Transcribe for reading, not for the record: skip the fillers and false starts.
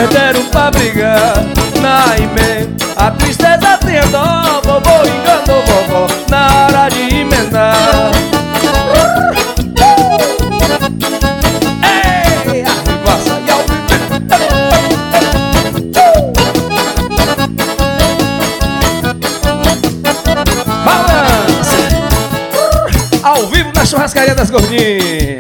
nós deram pra brigar. Naime, a tristeza tinha dó, vovô enganou vovó na hora de emendar. Ei, arribaça e ao balança. Ao vivo na churrascaria das gordinhas.